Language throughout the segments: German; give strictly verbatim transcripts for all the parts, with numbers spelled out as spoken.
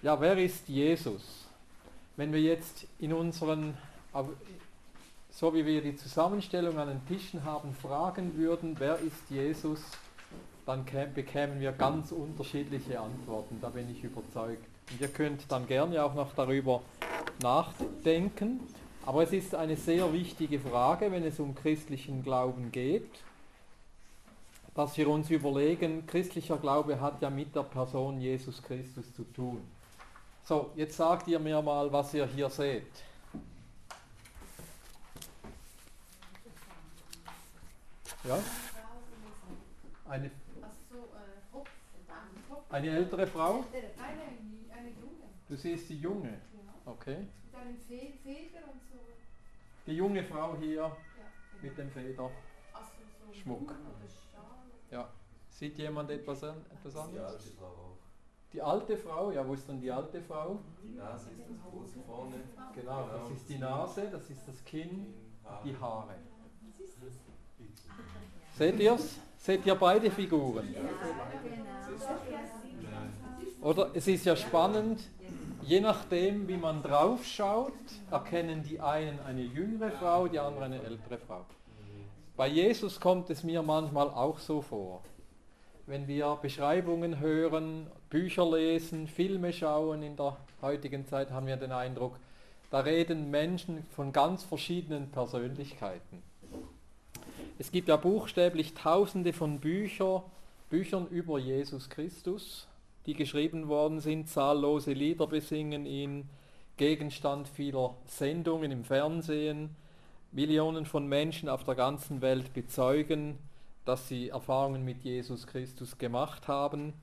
Ja, wer ist Jesus? Wenn wir jetzt in unseren, so wie wir die Zusammenstellung an den Tischen haben, fragen würden, wer ist Jesus, dann bekämen wir ganz unterschiedliche Antworten, da bin ich überzeugt. Und ihr könnt dann gerne auch noch darüber nachdenken, aber es ist eine sehr wichtige Frage, wenn es um christlichen Glauben geht, dass wir uns überlegen, christlicher Glaube hat ja mit der Person Jesus Christus zu tun. So, jetzt sagt ihr mir mal, was ihr hier seht. Ja? Eine, eine ältere Frau? Du siehst die junge? Okay. Mit einem Feder und so. Die junge Frau hier mit dem Federschmuck. Ja. Sieht jemand etwas, an, etwas anderes? Die alte Frau, ja, wo ist dann die alte Frau? Die Nase ist das große vorne. Genau, das ist die Nase, das ist das Kinn, die Haare. Seht ihr's? Seht ihr beide Figuren? Oder es ist ja spannend, je nachdem wie man drauf schaut, erkennen die einen eine jüngere Frau, die anderen eine ältere Frau. Bei Jesus kommt es mir manchmal auch so vor. Wenn wir Beschreibungen hören, Bücher lesen, Filme schauen in der heutigen Zeit, haben wir den Eindruck, da reden Menschen von ganz verschiedenen Persönlichkeiten. Es gibt ja buchstäblich tausende von Bücher, Büchern über Jesus Christus, die geschrieben worden sind, zahllose Lieder besingen ihn, Gegenstand vieler Sendungen im Fernsehen. Millionen von Menschen auf der ganzen Welt bezeugen, dass sie Erfahrungen mit Jesus Christus gemacht haben.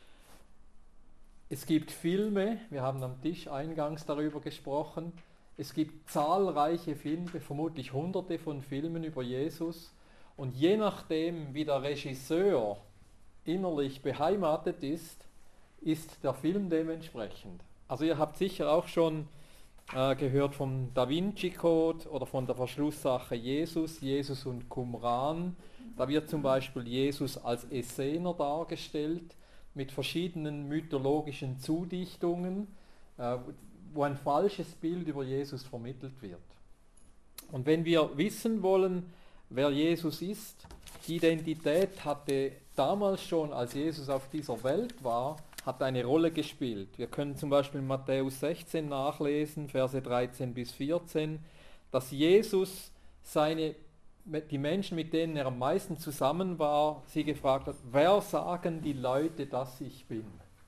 Es gibt Filme, wir haben am Tisch eingangs darüber gesprochen, es gibt zahlreiche Filme, vermutlich hunderte von Filmen über Jesus, und je nachdem, wie der Regisseur innerlich beheimatet ist, ist der Film dementsprechend. Also ihr habt sicher auch schon äh, gehört vom Da Vinci Code oder von der Verschlusssache Jesus, Jesus und Qumran. Da wird zum Beispiel Jesus als Essener dargestellt, mit verschiedenen mythologischen Zudichtungen, äh, wo ein falsches Bild über Jesus vermittelt wird. Und wenn wir wissen wollen, wer Jesus ist, die Identität hatte damals schon, als Jesus auf dieser Welt war, hat eine Rolle gespielt. Wir können zum Beispiel in Matthäus sechzehn nachlesen, Verse dreizehn bis vierzehn, dass Jesus seine, die Menschen, mit denen er am meisten zusammen war, sie gefragt hat, wer sagen die Leute, dass ich bin?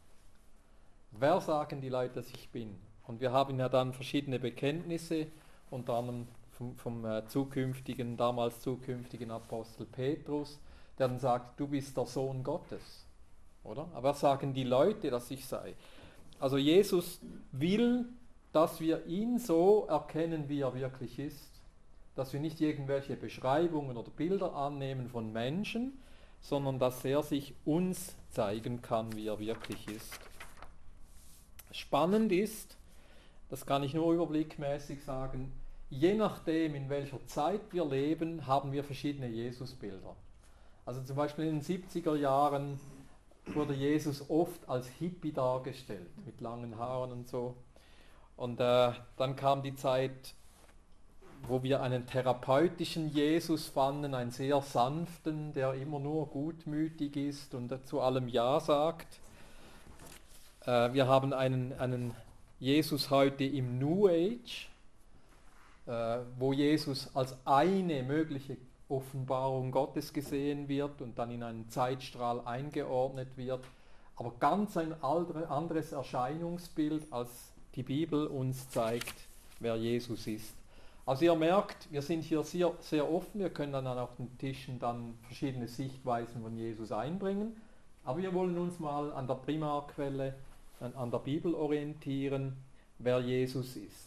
Wer sagen die Leute, dass ich bin? Und wir haben ja dann verschiedene Bekenntnisse, unter anderem vom, vom äh, zukünftigen, damals zukünftigen Apostel Petrus, der dann sagt, du bist der Sohn Gottes. Oder? Aber was sagen die Leute, dass ich sei? Also Jesus will, dass wir ihn so erkennen, wie er wirklich ist. Dass wir nicht irgendwelche Beschreibungen oder Bilder annehmen von Menschen, sondern dass er sich uns zeigen kann, wie er wirklich ist. Spannend ist, das kann ich nur überblickmäßig sagen, je nachdem, in welcher Zeit wir leben, haben wir verschiedene Jesusbilder. Also zum Beispiel in den siebziger Jahren wurde Jesus oft als Hippie dargestellt, mit langen Haaren und so. Und äh, dann kam die Zeit, wo wir einen therapeutischen Jesus fanden, einen sehr sanften, der immer nur gutmütig ist und zu allem Ja sagt. Äh, wir haben einen, einen Jesus heute im New Age, äh, wo Jesus als eine mögliche Offenbarung Gottes gesehen wird und dann in einen Zeitstrahl eingeordnet wird, aber ganz ein anderes Erscheinungsbild, als die Bibel uns zeigt, wer Jesus ist. Also ihr merkt, wir sind hier sehr, sehr offen, wir können dann auf den Tischen dann verschiedene Sichtweisen von Jesus einbringen, aber wir wollen uns mal an der Primarquelle, an, an der Bibel orientieren, wer Jesus ist.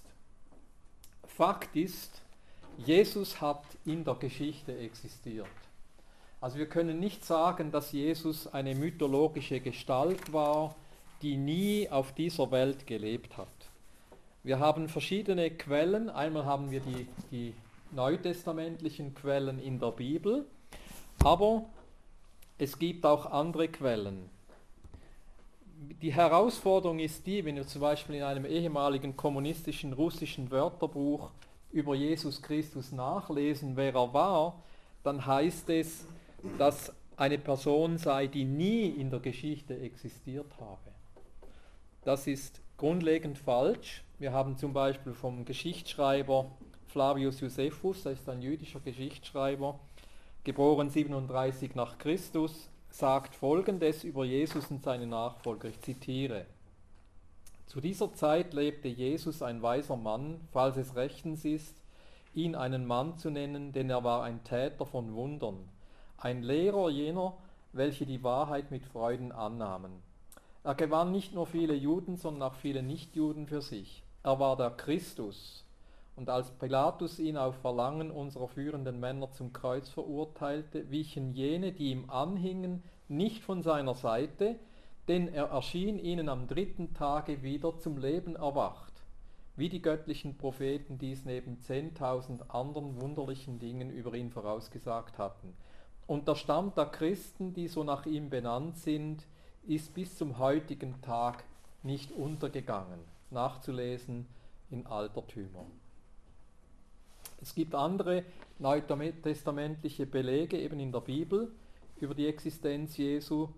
Fakt ist, Jesus hat in der Geschichte existiert. Also wir können nicht sagen, dass Jesus eine mythologische Gestalt war, die nie auf dieser Welt gelebt hat. Wir haben verschiedene Quellen. Einmal haben wir die, die neutestamentlichen Quellen in der Bibel, aber es gibt auch andere Quellen. die Herausforderung ist die, wenn wir zum Beispiel in einem ehemaligen kommunistischen russischen Wörterbuch über Jesus Christus nachlesen, wer er war, dann heißt es, dass eine Person sei, die nie in der Geschichte existiert habe. Das ist grundlegend falsch. Wir haben zum Beispiel vom Geschichtsschreiber Flavius Josephus, er ist ein jüdischer Geschichtsschreiber, geboren siebenunddreißig nach Christus, sagt Folgendes über Jesus und seine Nachfolger, ich zitiere: Zu dieser Zeit lebte Jesus, ein weiser Mann, falls es rechtens ist, ihn einen Mann zu nennen, denn er war ein Täter von Wundern, ein Lehrer jener, welche die Wahrheit mit Freuden annahmen. Er gewann nicht nur viele Juden, sondern auch viele Nichtjuden für sich. Er war der Christus. Und als Pilatus ihn auf Verlangen unserer führenden Männer zum Kreuz verurteilte, wichen jene, die ihm anhingen, nicht von seiner Seite, denn er erschien ihnen am dritten Tage wieder zum Leben erwacht, wie die göttlichen Propheten dies neben zehntausend anderen wunderlichen Dingen über ihn vorausgesagt hatten. Und der Stamm der Christen, die so nach ihm benannt sind, ist bis zum heutigen Tag nicht untergegangen. Nachzulesen in Altertümern. Es gibt andere neutestamentliche Belege eben in der Bibel über die Existenz Jesu.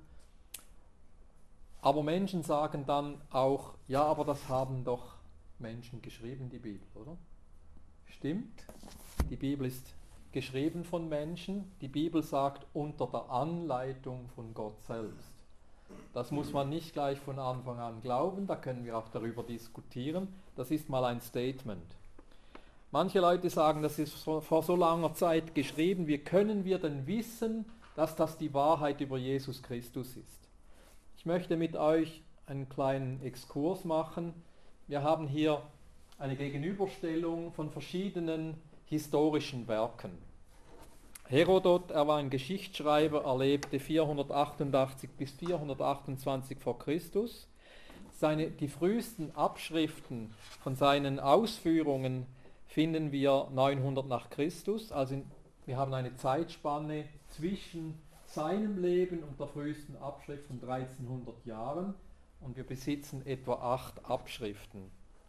Aber Menschen sagen dann auch, ja, aber das haben doch Menschen geschrieben, die Bibel, oder? Stimmt, die Bibel ist geschrieben von Menschen. Die Bibel sagt unter der Anleitung von Gott selbst. Das muss man nicht gleich von Anfang an glauben, da können wir auch darüber diskutieren. Das ist mal ein Statement. Manche Leute sagen, das ist vor so langer Zeit geschrieben, wie können wir denn wissen, dass das die Wahrheit über Jesus Christus ist? Ich möchte mit euch einen kleinen Exkurs machen. Wir haben hier eine Gegenüberstellung von verschiedenen historischen Werken. Herodot, er war ein Geschichtsschreiber, er lebte vierhundertachtundachtzig bis vierhundertachtundzwanzig vor Christus. Seine, die frühesten Abschriften von seinen Ausführungen finden wir neunhundert nach Christus. Also in, wir haben eine Zeitspanne zwischen seinem Leben und der frühesten Abschrift von dreizehnhundert Jahren und wir besitzen etwa acht Abschriften.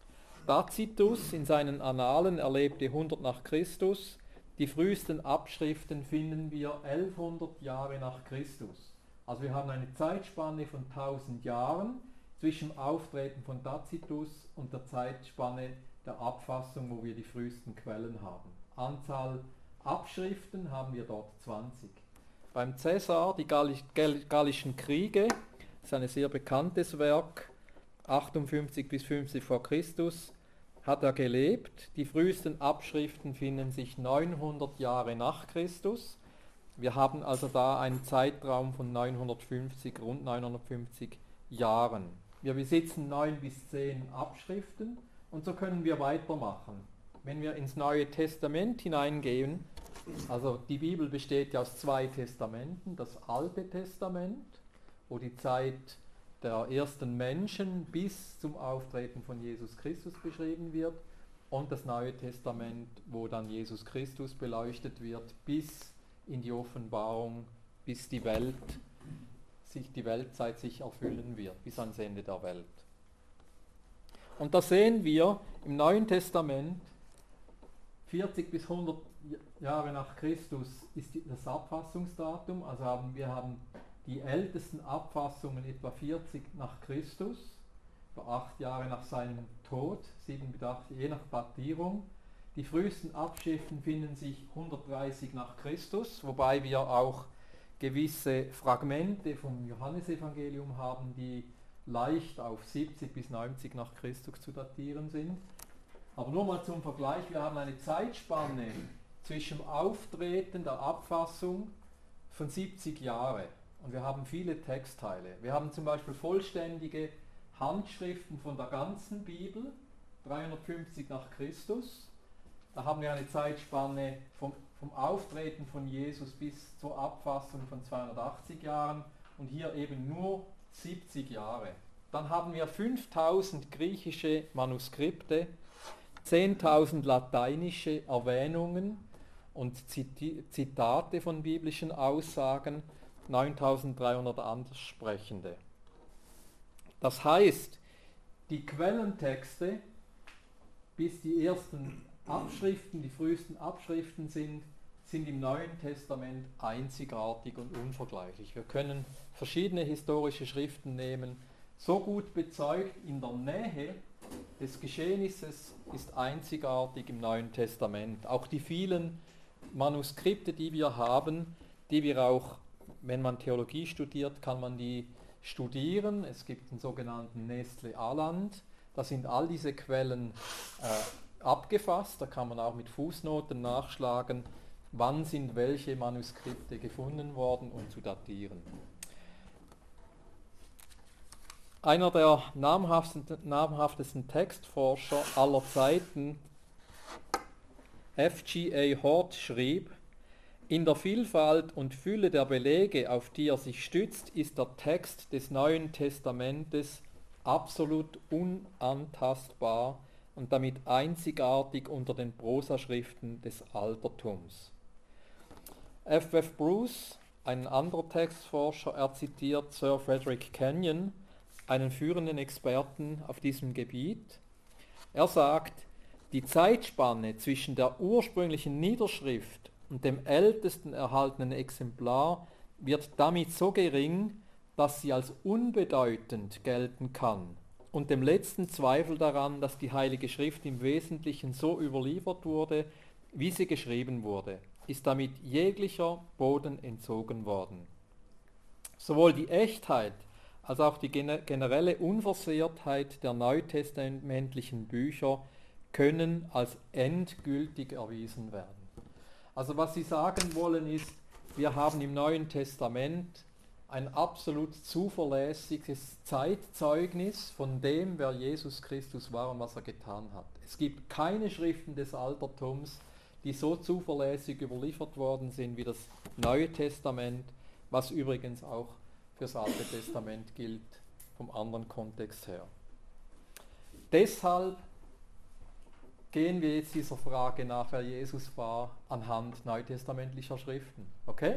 Tacitus in seinen Annalen erlebte hundert nach Christus. Die frühesten Abschriften finden wir elfhundert Jahre nach Christus. Also wir haben eine Zeitspanne von tausend Jahren zwischen dem Auftreten von Tacitus und der Zeitspanne der Abfassung, wo wir die frühesten Quellen haben. Anzahl Abschriften haben wir dort zwanzig. Beim Cäsar, die Gallisch, Gallischen Kriege, das ist ein sehr bekanntes Werk, achtundfünfzig bis fünfzig vor Christus, hat er gelebt. Die frühesten Abschriften finden sich neunhundert Jahre nach Christus. Wir haben also da einen Zeitraum von neunhundertfünfzig, rund neunhundertfünfzig Jahren. Wir besitzen neun bis zehn Abschriften und so können wir weitermachen. Wenn wir ins Neue Testament hineingehen, also die Bibel besteht ja aus zwei Testamenten, das Alte Testament, wo die Zeit der ersten Menschen bis zum Auftreten von Jesus Christus beschrieben wird, und das Neue Testament, wo dann Jesus Christus beleuchtet wird bis in die Offenbarung, bis die Welt sich die Weltzeit sich erfüllen wird, bis ans Ende der Welt. Und da sehen wir im Neuen Testament, vierzig bis hundert Jahre nach Christus ist das Abfassungsdatum, also haben wir haben die ältesten Abfassungen etwa vierzig nach Christus, etwa acht Jahre nach seinem Tod, sieben bis acht, je nach Datierung. Die frühesten Abschriften finden sich hundertdreißig nach Christus, wobei wir auch gewisse Fragmente vom Johannesevangelium haben, die leicht auf siebzig bis neunzig nach Christus zu datieren sind. Aber nur mal zum Vergleich, wir haben eine Zeitspanne zwischen dem Auftreten der Abfassung von siebzig Jahre. Und wir haben viele Textteile. Wir haben zum Beispiel vollständige Handschriften von der ganzen Bibel, dreihundertfünfzig nach Christus. Da haben wir eine Zeitspanne vom, vom Auftreten von Jesus bis zur Abfassung von zweihundertachtzig Jahren und hier eben nur siebzig Jahre. Dann haben wir fünftausend griechische Manuskripte, zehntausend lateinische Erwähnungen und Zitate von biblischen Aussagen, neuntausenddreihundert Anderssprechende. Das heißt, die Quellentexte, bis die ersten Abschriften, die frühesten Abschriften sind, sind im Neuen Testament einzigartig und unvergleichlich. Wir können verschiedene historische Schriften nehmen, so gut bezeugt in der Nähe des Geschehnisses ist einzigartig im Neuen Testament. Auch die vielen Manuskripte, die wir haben, die wir auch, wenn man Theologie studiert, kann man die studieren. Es gibt den sogenannten Nestle Aland, da sind all diese Quellen äh, abgefasst, da kann man auch mit Fußnoten nachschlagen, wann sind welche Manuskripte gefunden worden und zu datieren. Einer der namhaftesten, namhaftesten Textforscher aller Zeiten, F G A Hort, schrieb: In der Vielfalt und Fülle der Belege, auf die er sich stützt, ist der Text des Neuen Testamentes absolut unantastbar und damit einzigartig unter den Prosaschriften des Altertums. F F Bruce, ein anderer Textforscher, er zitiert Sir Frederick Kenyon, einen führenden Experten auf diesem Gebiet. Er sagt, die Zeitspanne zwischen der ursprünglichen Niederschrift und dem ältesten erhaltenen Exemplar wird damit so gering, dass sie als unbedeutend gelten kann und dem letzten Zweifel daran, dass die Heilige Schrift im Wesentlichen so überliefert wurde, wie sie geschrieben wurde, ist damit jeglicher Boden entzogen worden. Sowohl die Echtheit als auch die generelle Unversehrtheit der neutestamentlichen Bücher können als endgültig erwiesen werden. Also was Sie sagen wollen ist, wir haben im Neuen Testament ein absolut zuverlässiges Zeitzeugnis von dem, wer Jesus Christus war und was er getan hat. Es gibt keine Schriften des Altertums, die so zuverlässig überliefert worden sind wie das Neue Testament, was übrigens auch für das Alte Testament gilt, vom anderen Kontext her. Deshalb gehen wir jetzt dieser Frage nach, wer Jesus war, anhand neutestamentlicher Schriften. Okay?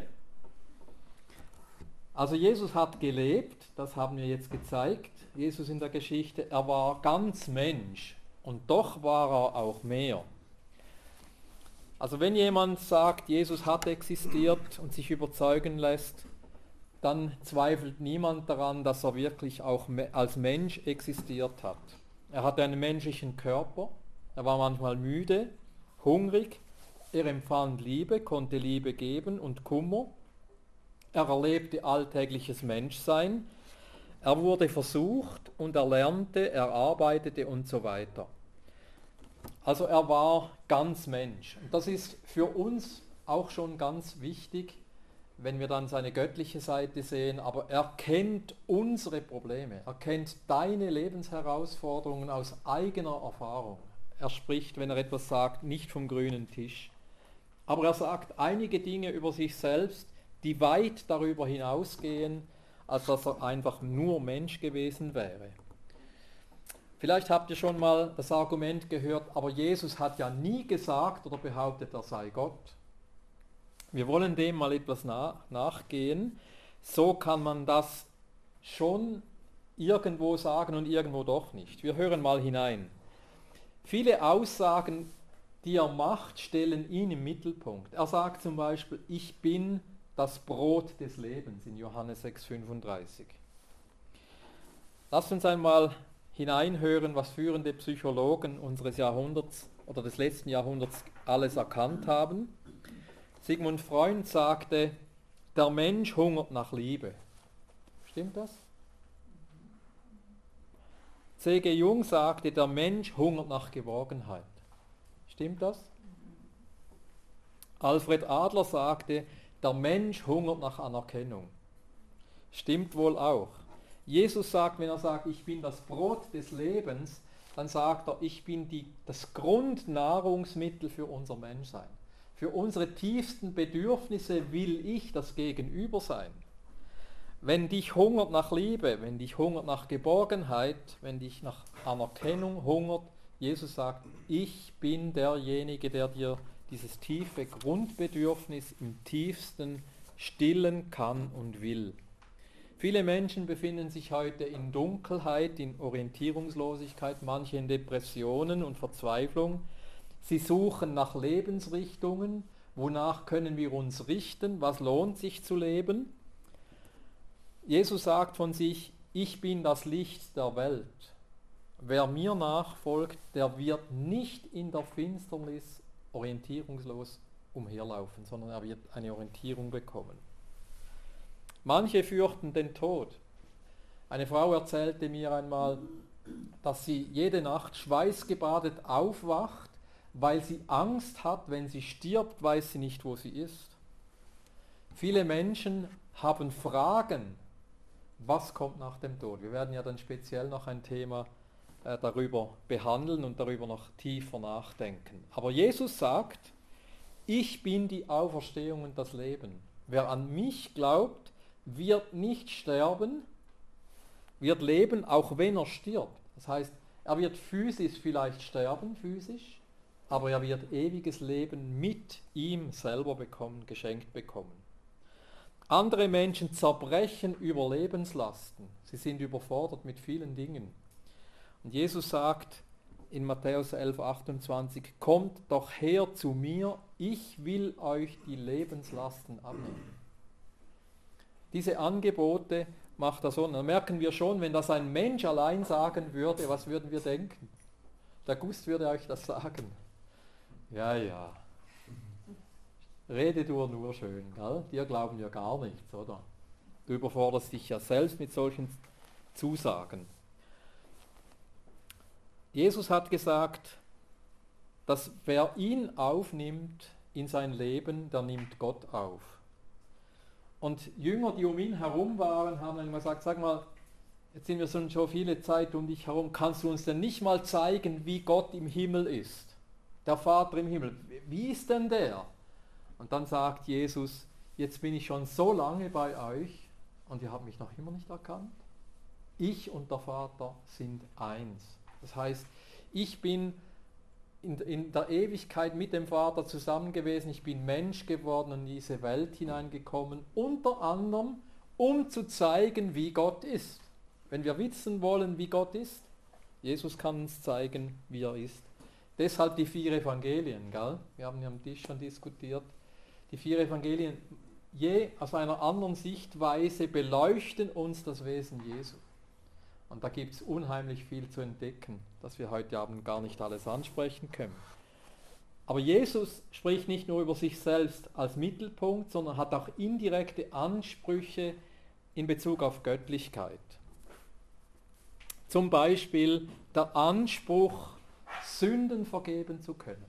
Also Jesus hat gelebt, das haben wir jetzt gezeigt, Jesus in der Geschichte, er war ganz Mensch und doch war er auch mehr. Also wenn jemand sagt, Jesus hat existiert und sich überzeugen lässt, dann zweifelt niemand daran, dass er wirklich auch als Mensch existiert hat. Er hatte einen menschlichen Körper, er war manchmal müde, hungrig, er empfand Liebe, konnte Liebe geben und Kummer, er erlebte alltägliches Menschsein, er wurde versucht und er lernte, er arbeitete und so weiter. Also er war ganz Mensch. Und das ist für uns auch schon ganz wichtig, wenn wir dann seine göttliche Seite sehen, aber er kennt unsere Probleme, er kennt deine Lebensherausforderungen aus eigener Erfahrung. Er spricht, wenn er etwas sagt, nicht vom grünen Tisch. Aber er sagt einige Dinge über sich selbst, die weit darüber hinausgehen, als dass er einfach nur Mensch gewesen wäre. Vielleicht habt ihr schon mal das Argument gehört, aber Jesus hat ja nie gesagt oder behauptet, er sei Gott. Wir wollen dem mal etwas nach, nachgehen. So kann man das schon irgendwo sagen und irgendwo doch nicht. Wir hören mal hinein. Viele Aussagen, die er macht, stellen ihn im Mittelpunkt. Er sagt zum Beispiel, ich bin das Brot des Lebens in Johannes sechs fünfunddreißig. Lasst uns einmal hineinhören, was führende Psychologen unseres Jahrhunderts oder des letzten Jahrhunderts alles erkannt haben. Sigmund Freud sagte, der Mensch hungert nach Liebe. Stimmt das? C G Jung sagte, der Mensch hungert nach Geborgenheit. Stimmt das? Alfred Adler sagte, der Mensch hungert nach Anerkennung. Stimmt wohl auch. Jesus sagt, wenn er sagt, ich bin das Brot des Lebens, dann sagt er, ich bin die, das Grundnahrungsmittel für unser Menschsein. Für unsere tiefsten Bedürfnisse will ich das Gegenüber sein. Wenn dich hungert nach Liebe, wenn dich hungert nach Geborgenheit, wenn dich nach Anerkennung hungert, Jesus sagt, ich bin derjenige, der dir dieses tiefe Grundbedürfnis im tiefsten stillen kann und will. Viele Menschen befinden sich heute in Dunkelheit, in Orientierungslosigkeit, manche in Depressionen und Verzweiflung. Sie suchen nach Lebensrichtungen, wonach können wir uns richten, was lohnt sich zu leben. Jesus sagt von sich, ich bin das Licht der Welt. Wer mir nachfolgt, der wird nicht in der Finsternis orientierungslos umherlaufen, sondern er wird eine Orientierung bekommen. Manche fürchten den Tod. Eine Frau erzählte mir einmal, dass sie jede Nacht schweißgebadet aufwacht, weil sie Angst hat, wenn sie stirbt, weiß sie nicht, wo sie ist. Viele Menschen haben Fragen, was kommt nach dem Tod. Wir werden ja dann speziell noch ein Thema äh, darüber behandeln und darüber noch tiefer nachdenken. Aber Jesus sagt, ich bin die Auferstehung und das Leben. Wer an mich glaubt, wird nicht sterben, wird leben, auch wenn er stirbt. Das heißt, er wird physisch vielleicht sterben, physisch, aber er wird ewiges Leben mit ihm selber bekommen, geschenkt bekommen. Andere Menschen zerbrechen über Lebenslasten. Sie sind überfordert mit vielen Dingen. Und Jesus sagt in Matthäus elf, achtundzwanzig, kommt doch her zu mir, ich will euch die Lebenslasten abnehmen. Diese Angebote macht er so. Und dann merken wir schon, wenn das ein Mensch allein sagen würde, was würden wir denken? Der Gust würde euch das sagen. Ja, ja. Rede du nur schön, gell? Dir glauben ja gar nichts, oder? Du überforderst dich ja selbst mit solchen Zusagen. Jesus hat gesagt, dass wer ihn aufnimmt in sein Leben, der nimmt Gott auf. Und Jünger, die um ihn herum waren, haben einmal gesagt, sag mal, jetzt sind wir schon so viele Zeit um dich herum, kannst du uns denn nicht mal zeigen, wie Gott im Himmel ist? Der Vater im Himmel, wie ist denn der? Und dann sagt Jesus, jetzt bin ich schon so lange bei euch und ihr habt mich noch immer nicht erkannt. Ich und der Vater sind eins. Das heißt, ich bin in, in der Ewigkeit mit dem Vater zusammen gewesen, ich bin Mensch geworden und in diese Welt hineingekommen, unter anderem, um zu zeigen, wie Gott ist. Wenn wir wissen wollen, wie Gott ist, Jesus kann uns zeigen, wie er ist. Deshalb die vier Evangelien, gell? Wir haben ja am Tisch schon diskutiert. Die vier Evangelien, je aus einer anderen Sichtweise beleuchten uns das Wesen Jesu. Und da gibt es unheimlich viel zu entdecken, das wir heute Abend gar nicht alles ansprechen können. Aber Jesus spricht nicht nur über sich selbst als Mittelpunkt, sondern hat auch indirekte Ansprüche in Bezug auf Göttlichkeit. Zum Beispiel der Anspruch, Sünden vergeben zu können.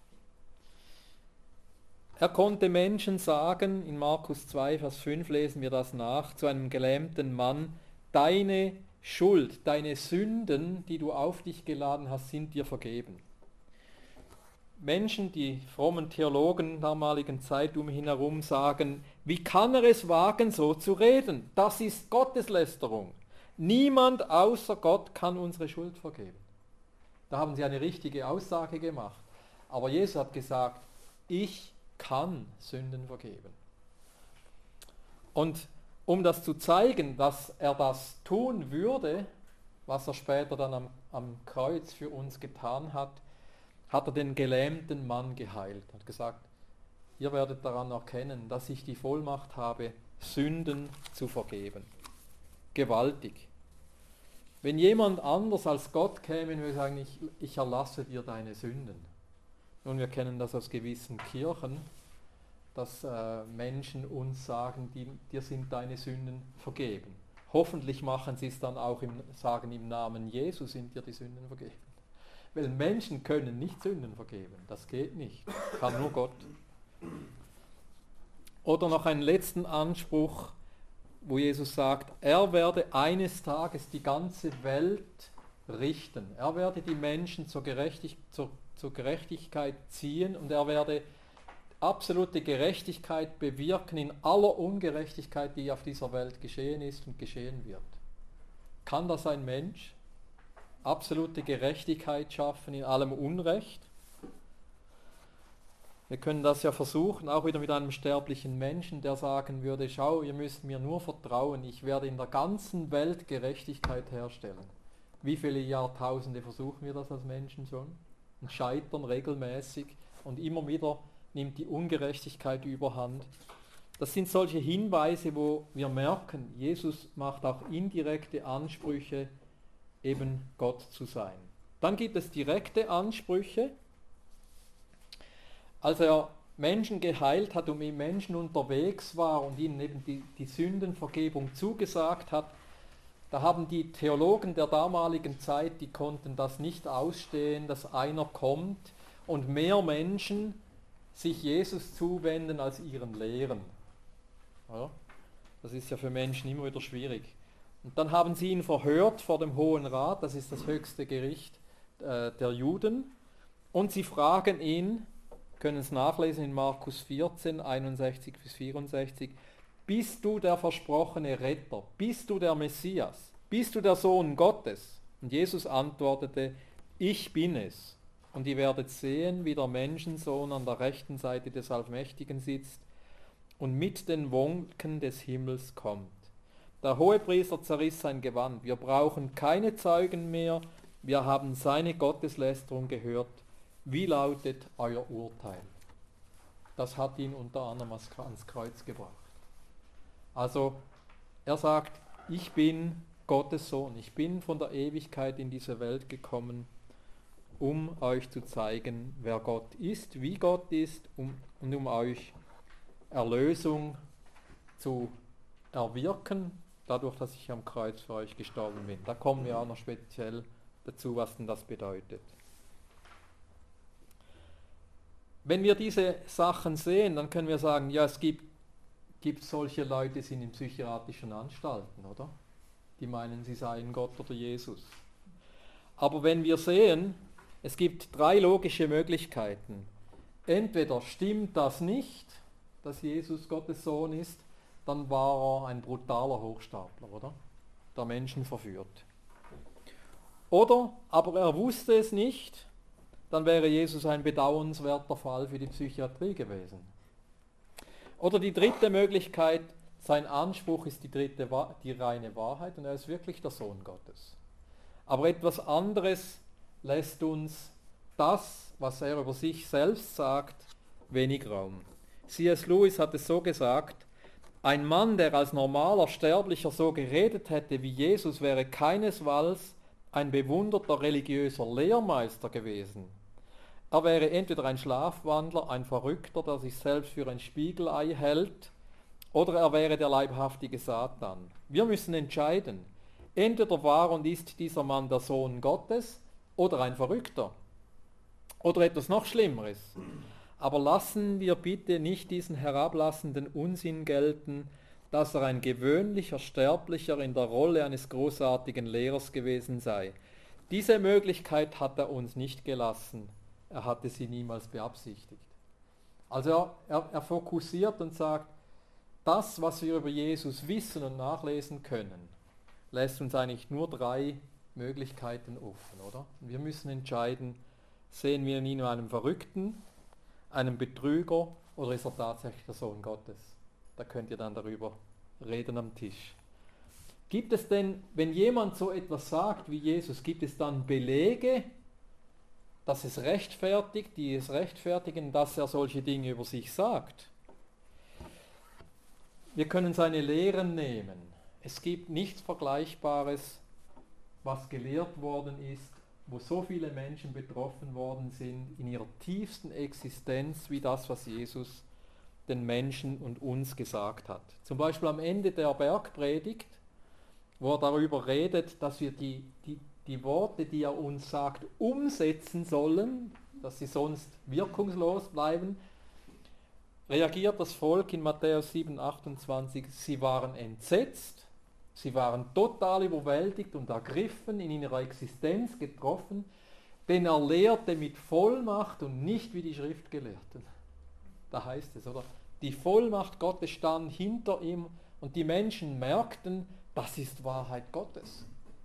Er konnte Menschen sagen, in Markus zwei, Vers fünf lesen wir das nach, zu einem gelähmten Mann, deine Schuld, deine Sünden, die du auf dich geladen hast, sind dir vergeben. Menschen, die frommen Theologen damaligen Zeit um ihn herum sagen, wie kann er es wagen, so zu reden? Das ist Gotteslästerung. Niemand außer Gott kann unsere Schuld vergeben. Da haben sie eine richtige Aussage gemacht. Aber Jesus hat gesagt, ich kann Sünden vergeben. Und um das zu zeigen, dass er das tun würde, was er später dann am, am Kreuz für uns getan hat, hat er den gelähmten Mann geheilt. Er hat gesagt, ihr werdet daran erkennen, dass ich die Vollmacht habe, Sünden zu vergeben. Gewaltig. Wenn jemand anders als Gott käme und würde sagen, ich, ich erlasse dir deine Sünden. Nun, wir kennen das aus gewissen Kirchen, dass äh, Menschen uns sagen, die, dir sind deine Sünden vergeben. Hoffentlich machen sie es dann auch, im, sagen im Namen Jesu sind dir die Sünden vergeben. Weil Menschen können nicht Sünden vergeben, das geht nicht, kann nur Gott. Oder noch einen letzten Anspruch, wo Jesus sagt, er werde eines Tages die ganze Welt richten. Er werde die Menschen zur, Gerechtig- zur, zur Gerechtigkeit ziehen und er werde absolute Gerechtigkeit bewirken in aller Ungerechtigkeit, die auf dieser Welt geschehen ist und geschehen wird. Kann das ein Mensch? Absolute Gerechtigkeit schaffen in allem Unrecht? Wir können das ja versuchen, auch wieder mit einem sterblichen Menschen, der sagen würde, schau, ihr müsst mir nur vertrauen, ich werde in der ganzen Welt Gerechtigkeit herstellen. Wie viele Jahrtausende versuchen wir das als Menschen schon? Und scheitern regelmäßig und immer wieder nimmt die Ungerechtigkeit überhand. Das sind solche Hinweise, wo wir merken, Jesus macht auch indirekte Ansprüche, eben Gott zu sein. Dann gibt es direkte Ansprüche. Als er Menschen geheilt hat und mit Menschen unterwegs war und ihnen eben die, die Sündenvergebung zugesagt hat, da haben die Theologen der damaligen Zeit, die konnten das nicht ausstehen, dass einer kommt und mehr Menschen sich Jesus zuwenden als ihren Lehren. Ja, das ist ja für Menschen immer wieder schwierig. Und dann haben sie ihn verhört vor dem Hohen Rat, das ist das höchste Gericht äh, der Juden, und sie fragen ihn, können es nachlesen in Markus vierzehn, einundsechzig bis vierundsechzig, bist du der versprochene Retter? Bist du der Messias? Bist du der Sohn Gottes? Und Jesus antwortete, ich bin es. Und ihr werdet sehen, wie der Menschensohn an der rechten Seite des Allmächtigen sitzt und mit den Wolken des Himmels kommt. Der Hohepriester zerriss sein Gewand. Wir brauchen keine Zeugen mehr. Wir haben seine Gotteslästerung gehört. Wie lautet euer Urteil? Das hat ihn unter anderem ans Kreuz gebracht. Also er sagt, ich bin Gottes Sohn, ich bin von der Ewigkeit in diese Welt gekommen, um euch zu zeigen, wer Gott ist, wie Gott ist, um, und um euch Erlösung zu erwirken, dadurch, dass ich am Kreuz für euch gestorben bin. Da kommen wir auch noch speziell dazu, was denn das bedeutet. Wenn wir diese Sachen sehen, dann können wir sagen, ja, es gibt, gibt solche Leute, die sind in psychiatrischen Anstalten, oder? Die meinen, sie seien Gott oder Jesus. Aber wenn wir sehen, es gibt drei logische Möglichkeiten. Entweder stimmt das nicht, dass Jesus Gottes Sohn ist, dann war er ein brutaler Hochstapler, oder? Der Menschen verführt. Oder, aber er wusste es nicht, dann wäre Jesus ein bedauernswerter Fall für die Psychiatrie gewesen. Oder die dritte Möglichkeit, sein Anspruch ist die, dritte, die reine Wahrheit und er ist wirklich der Sohn Gottes. Aber etwas anderes lässt uns das, was er über sich selbst sagt, wenig Raum. C S Lewis hat es so gesagt, ein Mann, der als normaler Sterblicher so geredet hätte wie Jesus, wäre keinesfalls ein bewunderter religiöser Lehrmeister gewesen. Er wäre entweder ein Schlafwandler, ein Verrückter, der sich selbst für ein Spiegelei hält, oder er wäre der leibhaftige Satan. Wir müssen entscheiden, entweder war und ist dieser Mann der Sohn Gottes oder ein Verrückter. Oder etwas noch Schlimmeres. Aber lassen wir bitte nicht diesen herablassenden Unsinn gelten, dass er ein gewöhnlicher Sterblicher in der Rolle eines großartigen Lehrers gewesen sei. Diese Möglichkeit hat er uns nicht gelassen. Er hatte sie niemals beabsichtigt. Also er, er, er fokussiert und sagt, das, was wir über Jesus wissen und nachlesen können, lässt uns eigentlich nur drei Möglichkeiten offen, oder? Wir müssen entscheiden, sehen wir ihn in einem Verrückten, einem Betrüger oder ist er tatsächlich der Sohn Gottes? Da könnt ihr dann darüber reden am Tisch. Gibt es denn, wenn jemand so etwas sagt wie Jesus, gibt es dann Belege, dass es rechtfertigt, die es rechtfertigen, dass er solche Dinge über sich sagt? Wir können seine Lehren nehmen. Es gibt nichts Vergleichbares, was gelehrt worden ist, wo so viele Menschen betroffen worden sind in ihrer tiefsten Existenz, wie das, was Jesus den Menschen und uns gesagt hat. Zum Beispiel am Ende der Bergpredigt, wo er darüber redet, dass wir die, die, die Worte, die er uns sagt, umsetzen sollen, dass sie sonst wirkungslos bleiben, reagiert das Volk in Matthäus sieben, achtundzwanzig, sie waren entsetzt, sie waren total überwältigt und ergriffen, in ihrer Existenz getroffen, denn er lehrte mit Vollmacht und nicht wie die Schriftgelehrten. Da heißt es, oder? Die Vollmacht Gottes stand hinter ihm und die Menschen merkten, das ist Wahrheit Gottes.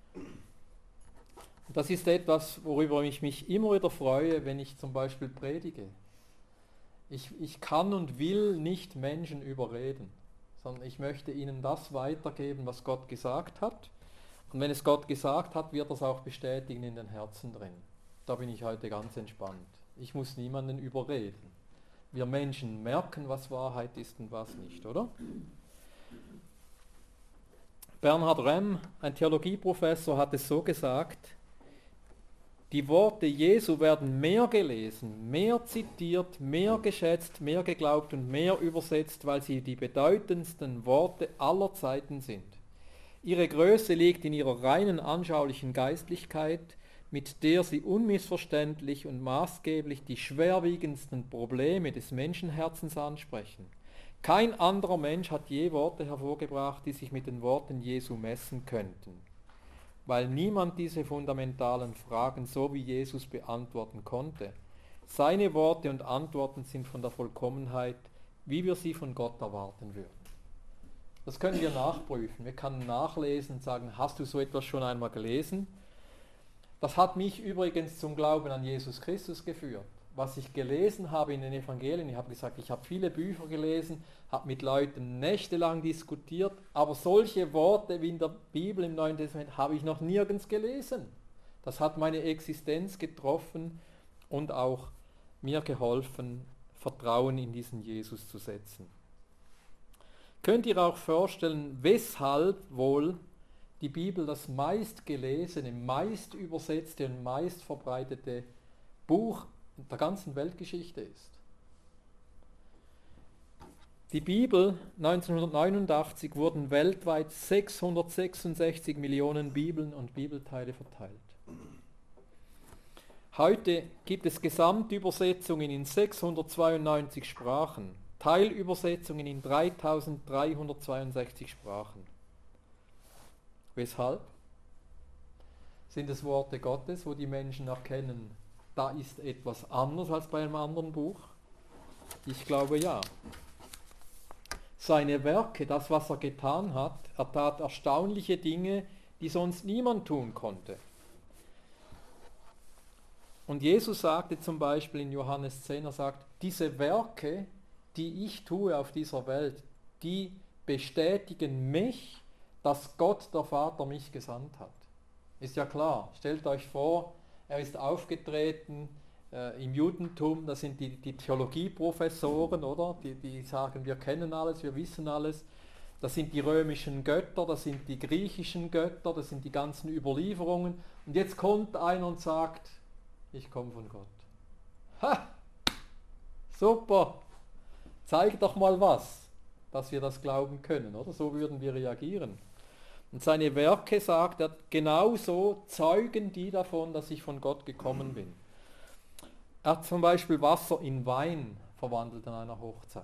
Und das ist etwas, worüber ich mich immer wieder freue, wenn ich zum Beispiel predige. Ich, ich kann und will nicht Menschen überreden, sondern ich möchte ihnen das weitergeben, was Gott gesagt hat. Und wenn es Gott gesagt hat, wird er es auch bestätigen in den Herzen drin. Da bin ich heute ganz entspannt. Ich muss niemanden überreden. Wir Menschen merken, was Wahrheit ist und was nicht, oder? Bernhard Remm, ein Theologieprofessor, hat es so gesagt: Die Worte Jesu werden mehr gelesen, mehr zitiert, mehr geschätzt, mehr geglaubt und mehr übersetzt, weil sie die bedeutendsten Worte aller Zeiten sind. Ihre Größe liegt in ihrer reinen anschaulichen Geistlichkeit, mit der sie unmissverständlich und maßgeblich die schwerwiegendsten Probleme des Menschenherzens ansprechen. Kein anderer Mensch hat je Worte hervorgebracht, die sich mit den Worten Jesu messen könnten, weil niemand diese fundamentalen Fragen so wie Jesus beantworten konnte. Seine Worte und Antworten sind von der Vollkommenheit, wie wir sie von Gott erwarten würden. Das können wir nachprüfen. Wir können nachlesen und sagen, hast du so etwas schon einmal gelesen? Das hat mich übrigens zum Glauben an Jesus Christus geführt. Was ich gelesen habe in den Evangelien, ich habe gesagt, ich habe viele Bücher gelesen, habe mit Leuten nächtelang diskutiert, aber solche Worte wie in der Bibel im Neuen Testament habe ich noch nirgends gelesen. Das hat meine Existenz getroffen und auch mir geholfen, Vertrauen in diesen Jesus zu setzen. Könnt ihr auch vorstellen, weshalb wohl die Bibel das meistgelesene, meist übersetzte und meist verbreitete Buch der ganzen Weltgeschichte ist? Die Bibel, neunzehnhundertneunundachtzig wurden weltweit sechshundertsechsundsechzig Millionen Bibeln und Bibelteile verteilt. Heute gibt es Gesamtübersetzungen in sechshundertzweiundneunzig Sprachen, Teilübersetzungen in dreitausenddreihundertzweiundsechzig Sprachen. Weshalb? Sind es Worte Gottes, wo die Menschen erkennen, da ist etwas anders als bei einem anderen Buch? Ich glaube ja. Seine Werke, das, was er getan hat, er tat erstaunliche Dinge, die sonst niemand tun konnte. Und Jesus sagte zum Beispiel in Johannes zehn, er sagt, diese Werke, die ich tue auf dieser Welt, die bestätigen mich, dass Gott, der Vater, mich gesandt hat. Ist ja klar, stellt euch vor, er ist aufgetreten äh, im Judentum, das sind die, die Theologieprofessoren, oder? Die, die sagen, wir kennen alles, wir wissen alles. Das sind die römischen Götter, das sind die griechischen Götter, das sind die ganzen Überlieferungen. Und jetzt kommt einer und sagt, ich komme von Gott. Ha! Super! Zeig doch mal was, dass wir das glauben können, oder? So würden wir reagieren. Und seine Werke, sagt er, genauso zeugen die davon, dass ich von Gott gekommen bin. Er hat zum Beispiel Wasser in Wein verwandelt an einer Hochzeit.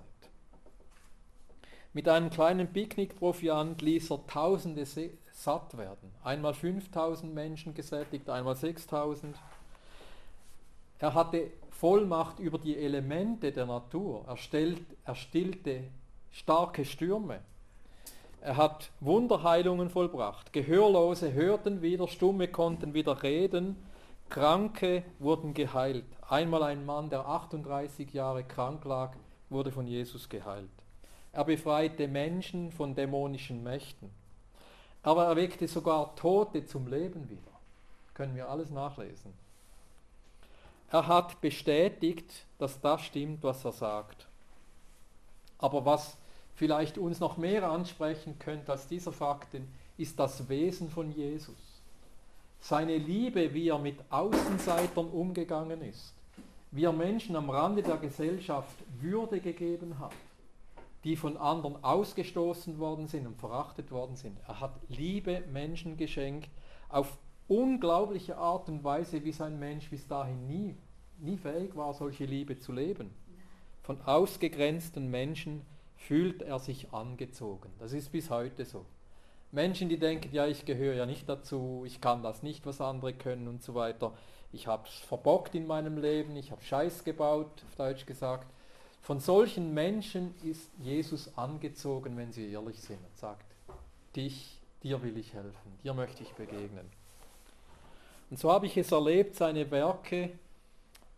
Mit einem kleinen Picknickproviant ließ er Tausende satt werden. Einmal fünftausend Menschen gesättigt, einmal sechstausend. Er hatte Vollmacht über die Elemente der Natur. Er, stellt, er stillte starke Stürme. Er hat Wunderheilungen vollbracht. Gehörlose hörten wieder, Stumme konnten wieder reden, Kranke wurden geheilt. Einmal ein Mann, der achtunddreißig Jahre krank lag, wurde von Jesus geheilt. Er befreite Menschen von dämonischen Mächten. Aber er erweckte sogar Tote zum Leben wieder. Können wir alles nachlesen. Er hat bestätigt, dass das stimmt, was er sagt. Aber was vielleicht uns noch mehr ansprechen könnte als dieser Fakten, ist das Wesen von Jesus. Seine Liebe, wie er mit Außenseitern umgegangen ist, wie er Menschen am Rande der Gesellschaft Würde gegeben hat, die von anderen ausgestoßen worden sind und verachtet worden sind. Er hat Liebe Menschen geschenkt, auf unglaubliche Art und Weise, wie sein Mensch bis dahin nie, nie fähig war, solche Liebe zu leben. Von ausgegrenzten Menschen fühlt er sich angezogen. Das ist bis heute so. Menschen, die denken, ja, ich gehöre ja nicht dazu, ich kann das nicht, was andere können und so weiter. Ich habe es verbockt in meinem Leben, ich habe Scheiß gebaut, auf Deutsch gesagt. Von solchen Menschen ist Jesus angezogen, wenn sie ehrlich sind und sagt, dich, dir will ich helfen, dir möchte ich begegnen. Und so habe ich es erlebt, seine Werke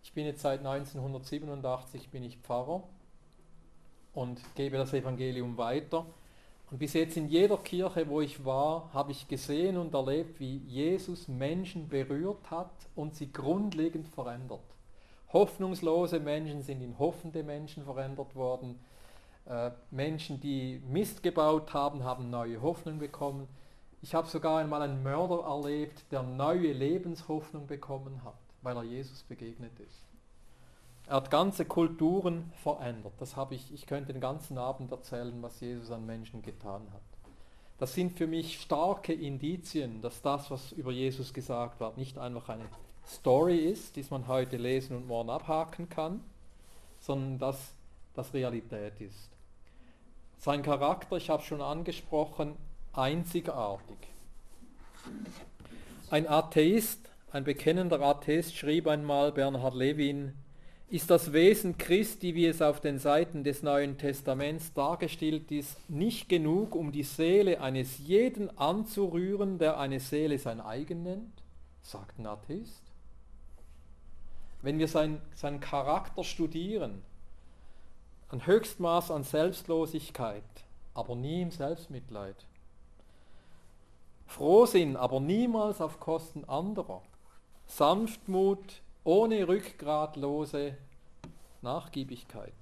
Ich bin jetzt seit neunzehnhundertsiebenundachtzig bin ich Pfarrer und gebe das Evangelium weiter. Und bis jetzt in jeder Kirche, wo ich war, habe ich gesehen und erlebt, wie Jesus Menschen berührt hat und sie grundlegend verändert. Hoffnungslose Menschen sind in hoffende Menschen verändert worden. Äh, Menschen, die Mist gebaut haben, haben neue Hoffnung bekommen. Ich habe sogar einmal einen Mörder erlebt, der neue Lebenshoffnung bekommen hat, weil er Jesus begegnet ist. Er hat ganze Kulturen verändert. Das habe ich, ich könnte den ganzen Abend erzählen, was Jesus an Menschen getan hat. Das sind für mich starke Indizien, dass das, was über Jesus gesagt wird, nicht einfach eine Story ist, die man heute lesen und morgen abhaken kann, sondern dass das Realität ist. Sein Charakter, ich habe es schon angesprochen, einzigartig. Ein Atheist, ein bekennender Atheist schrieb einmal, Bernhard Levin, ist das Wesen Christi, wie es auf den Seiten des Neuen Testaments dargestellt ist, nicht genug, um die Seele eines jeden anzurühren, der eine Seele sein eigen nennt? Sagt ein Atheist. Wenn wir sein, seinen Charakter studieren, ein Höchstmaß an Selbstlosigkeit, aber nie im Selbstmitleid. Frohsinn, aber niemals auf Kosten anderer. Sanftmut, ohne rückgratlose Nachgiebigkeit.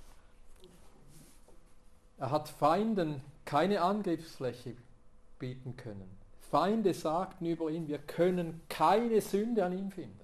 Er hat Feinden keine Angriffsfläche bieten können. Feinde sagten über ihn, wir können keine Sünde an ihm finden.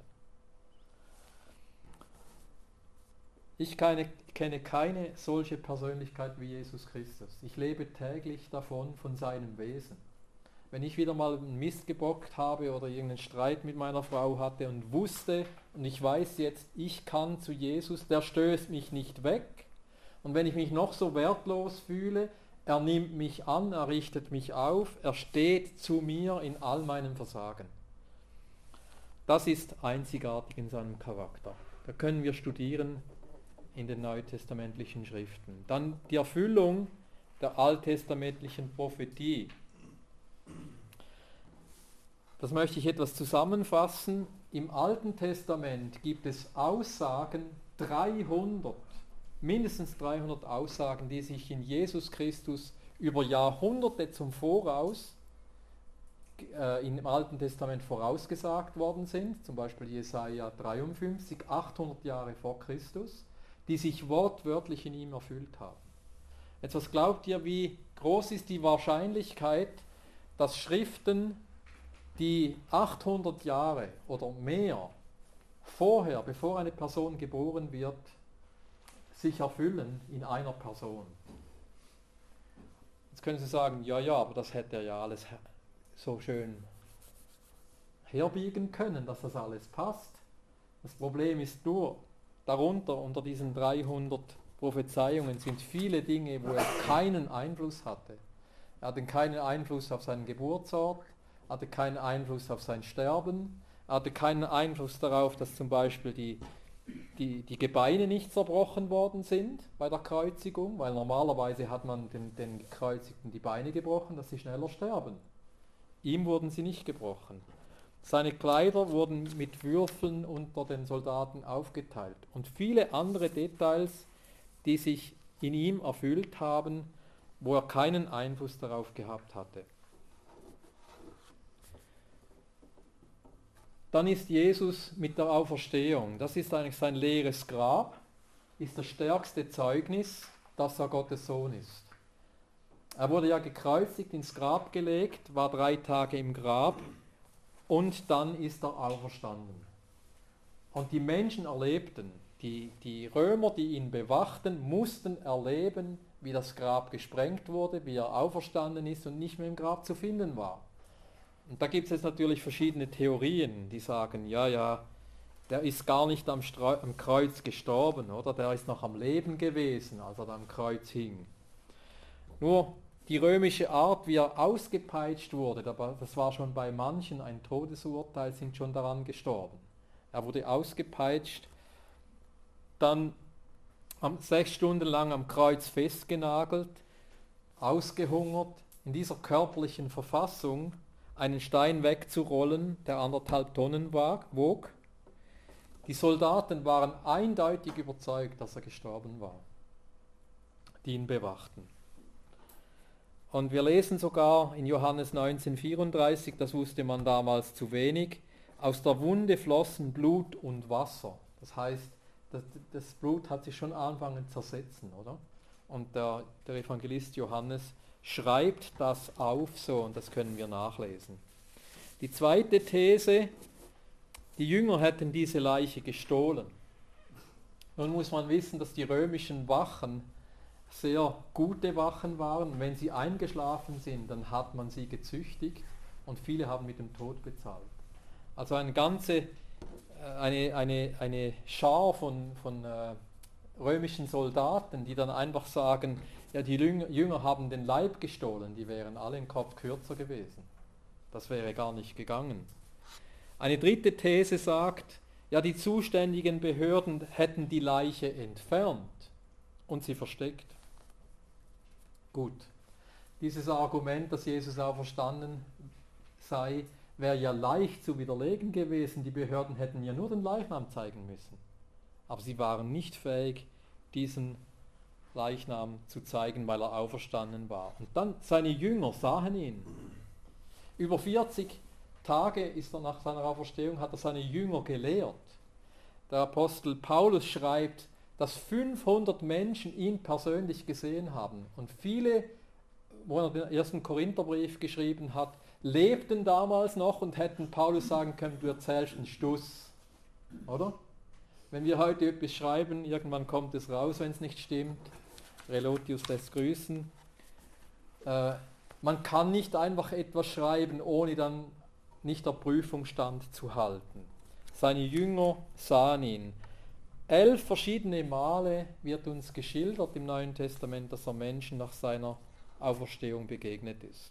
Ich keine, kenne keine solche Persönlichkeit wie Jesus Christus. Ich lebe täglich davon, von seinem Wesen. Wenn ich wieder mal einen Mist gebockt habe oder irgendeinen Streit mit meiner Frau hatte und wusste, und ich weiß jetzt, ich kann zu Jesus, der stößt mich nicht weg. Und wenn ich mich noch so wertlos fühle, er nimmt mich an, er richtet mich auf, er steht zu mir in all meinem Versagen. Das ist einzigartig in seinem Charakter. Da können wir studieren in den neutestamentlichen Schriften. Dann die Erfüllung der alttestamentlichen Prophetie. Das möchte ich etwas zusammenfassen. Im Alten Testament gibt es Aussagen, dreihundert, mindestens dreihundert Aussagen, die sich in Jesus Christus über Jahrhunderte zum Voraus äh, im Alten Testament vorausgesagt worden sind, zum Beispiel Jesaja dreiundfünfzig, achthundert Jahre vor Christus, die sich wortwörtlich in ihm erfüllt haben. Jetzt, was glaubt ihr, wie groß ist die Wahrscheinlichkeit, dass Schriften, die achthundert Jahre oder mehr vorher, bevor eine Person geboren wird, sich erfüllen in einer Person? Jetzt können Sie sagen, ja, ja, aber das hätte er ja alles so schön herbiegen können, dass das alles passt. Das Problem ist nur, darunter, unter diesen dreihundert Prophezeiungen sind viele Dinge, wo er keinen Einfluss hatte. Er hatte keinen Einfluss auf seinen Geburtsort, hatte keinen Einfluss auf sein Sterben, er hatte keinen Einfluss darauf, dass zum Beispiel die, die, die Gebeine nicht zerbrochen worden sind bei der Kreuzigung, weil normalerweise hat man den, den Gekreuzigten die Beine gebrochen, dass sie schneller sterben. Ihm wurden sie nicht gebrochen. Seine Kleider wurden mit Würfeln unter den Soldaten aufgeteilt. Und viele andere Details, die sich in ihm erfüllt haben, wo er keinen Einfluss darauf gehabt hatte. Dann ist Jesus mit der Auferstehung, das ist eigentlich sein leeres Grab, ist das stärkste Zeugnis, dass er Gottes Sohn ist. Er wurde ja gekreuzigt, ins Grab gelegt, war drei Tage im Grab und dann ist er auferstanden. Und die Menschen erlebten, die, die Römer, die ihn bewachten, mussten erleben, wie das Grab gesprengt wurde, wie er auferstanden ist und nicht mehr im Grab zu finden war. Und da gibt es jetzt natürlich verschiedene Theorien, die sagen, ja, ja, der ist gar nicht am, Stre- am Kreuz gestorben, oder? Der ist noch am Leben gewesen, als er am Kreuz hing. Nur die römische Art, wie er ausgepeitscht wurde, das war schon bei manchen ein Todesurteil, sind schon daran gestorben. Er wurde ausgepeitscht, dann sechs Stunden lang am Kreuz festgenagelt, ausgehungert, in dieser körperlichen Verfassung einen Stein wegzurollen, der anderthalb Tonnen wog, Die Soldaten waren eindeutig überzeugt, dass er gestorben war, die ihn bewachten. Und wir lesen sogar in Johannes neunzehn vierunddreißig, das wusste man damals zu wenig, aus der Wunde flossen Blut und Wasser. Das heißt, das, das Blut hat sich schon angefangen zu zersetzen, oder? Und der, der Evangelist Johannes schreibt das auf so, und das können wir nachlesen. Die zweite These, die Jünger hätten diese Leiche gestohlen. Nun muss man wissen, dass die römischen Wachen sehr gute Wachen waren. Wenn sie eingeschlafen sind, dann hat man sie gezüchtigt und viele haben mit dem Tod bezahlt. Also eine ganze, eine, eine, eine Schar von, von äh, römischen Soldaten, die dann einfach sagen, ja, die Jünger, Jünger haben den Leib gestohlen, die wären alle einen Kopf kürzer gewesen. Das wäre gar nicht gegangen. Eine dritte These sagt, ja, die zuständigen Behörden hätten die Leiche entfernt und sie versteckt. Gut, dieses Argument, dass Jesus auferstanden sei, wäre ja leicht zu widerlegen gewesen. Die Behörden hätten ja nur den Leichnam zeigen müssen. Aber sie waren nicht fähig, diesen Leichnam zu zeigen, weil er auferstanden war. Und dann seine Jünger sahen ihn. Über vierzig Tage ist er nach seiner Auferstehung, hat er seine Jünger gelehrt. Der Apostel Paulus schreibt, dass fünfhundert Menschen ihn persönlich gesehen haben. Und viele, wo er den ersten Korintherbrief geschrieben hat, lebten damals noch und hätten Paulus sagen können, du erzählst einen Stuss. Oder? Wenn wir heute etwas schreiben, irgendwann kommt es raus, wenn es nicht stimmt. Relotius lässt grüßen. Äh, man kann nicht einfach etwas schreiben, ohne dann nicht der Prüfung standzuhalten. Seine Jünger sahen ihn. Elf verschiedene Male wird uns geschildert im Neuen Testament, dass er Menschen nach seiner Auferstehung begegnet ist.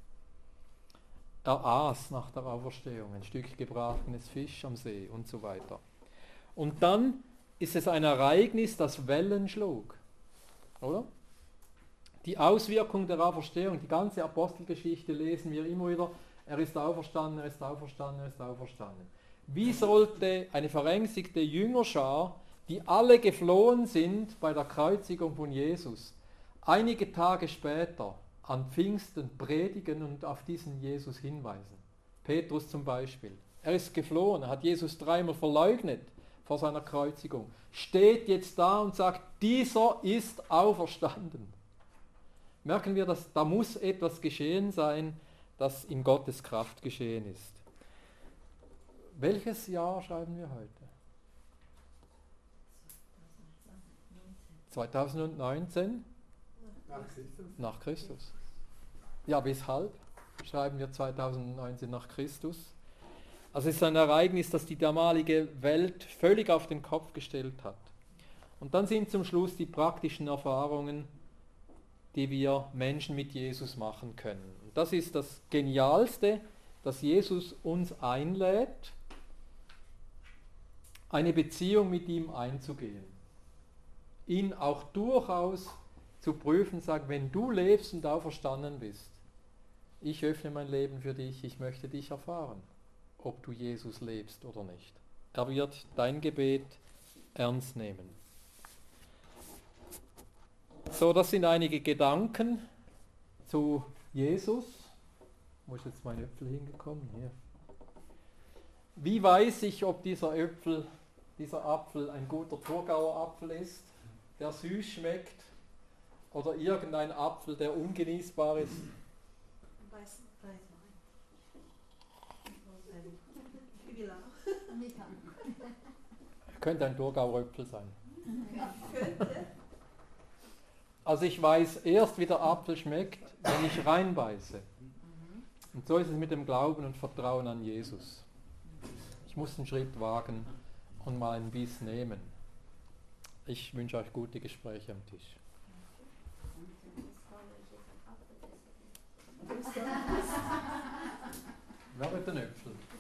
Er aß nach der Auferstehung ein Stück gebratenes Fisch am See und so weiter. Und dann ist es ein Ereignis, das Wellen schlug. Oder? Die Auswirkung der Auferstehung, die ganze Apostelgeschichte lesen wir immer wieder, er ist auferstanden, er ist auferstanden, er ist auferstanden. Wie sollte eine verängstigte Jüngerschar, die alle geflohen sind bei der Kreuzigung von Jesus, einige Tage später an Pfingsten predigen und auf diesen Jesus hinweisen? Petrus zum Beispiel. Er ist geflohen, er hat Jesus dreimal verleugnet vor seiner Kreuzigung. Steht jetzt da und sagt, dieser ist auferstanden. Merken wir, dass da muss etwas geschehen sein, das in Gottes Kraft geschehen ist. Welches Jahr schreiben wir heute? zweitausendneunzehn? Nach Christus. Nach Christus. Ja, weshalb schreiben wir zweitausendneunzehn nach Christus? Also es ist ein Ereignis, das die damalige Welt völlig auf den Kopf gestellt hat. Und dann sind zum Schluss die praktischen Erfahrungen, die wir Menschen mit Jesus machen können. Und das ist das Genialste, dass Jesus uns einlädt, eine Beziehung mit ihm einzugehen. Ihn auch durchaus zu prüfen, sagen, wenn du lebst und auferstanden bist, ich öffne mein Leben für dich, ich möchte dich erfahren, ob du Jesus lebst oder nicht. Er wird dein Gebet ernst nehmen. So, das sind einige Gedanken zu Jesus. Wo ist jetzt mein Äpfel hingekommen? Hier. Wie weiß ich, ob dieser Äpfel, dieser Apfel ein guter Thurgauer Apfel ist, der süß schmeckt, oder irgendein Apfel, der ungenießbar ist? Weiß, weiß Könnte ein Thurgauer Äpfel sein. Könnte. Also ich weiß erst, wie der Apfel schmeckt, wenn ich reinbeiße. Und so ist es mit dem Glauben und Vertrauen an Jesus. Ich muss einen Schritt wagen und mal einen Biss nehmen. Ich wünsche euch gute Gespräche am Tisch. Wer wird den Äpfel?